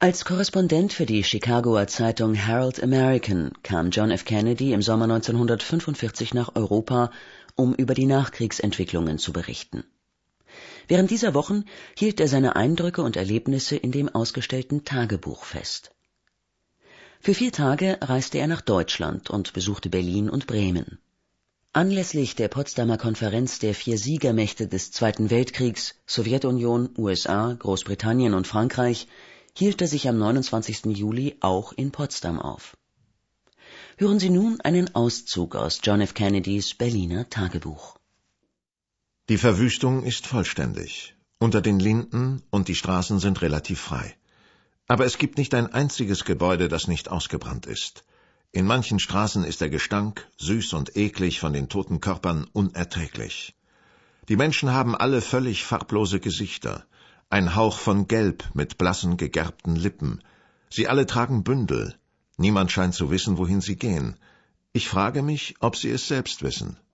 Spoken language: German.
Als Korrespondent für die Chicagoer Zeitung Herald American kam John F. Kennedy im Sommer 1945 nach Europa, um über die Nachkriegsentwicklungen zu berichten. Während dieser Wochen hielt er seine Eindrücke und Erlebnisse in dem ausgestellten Tagebuch fest. Für 4 Tage reiste er nach Deutschland und besuchte Berlin und Bremen. Anlässlich der Potsdamer Konferenz der 4 Siegermächte des Zweiten Weltkriegs, Sowjetunion, USA, Großbritannien und Frankreich, hielt er sich am 29. Juli auch in Potsdam auf. Hören Sie nun einen Auszug aus John F. Kennedys Berliner Tagebuch. Die Verwüstung ist vollständig. Unter den Linden und die Straßen sind relativ frei. Aber es gibt nicht ein einziges Gebäude, das nicht ausgebrannt ist. In manchen Straßen ist der Gestank, süß und eklig, von den toten Körpern unerträglich. Die Menschen haben alle völlig farblose Gesichter, ein Hauch von Gelb mit blassen, gegerbten Lippen. Sie alle tragen Bündel. Niemand scheint zu wissen, wohin sie gehen. Ich frage mich, ob sie es selbst wissen.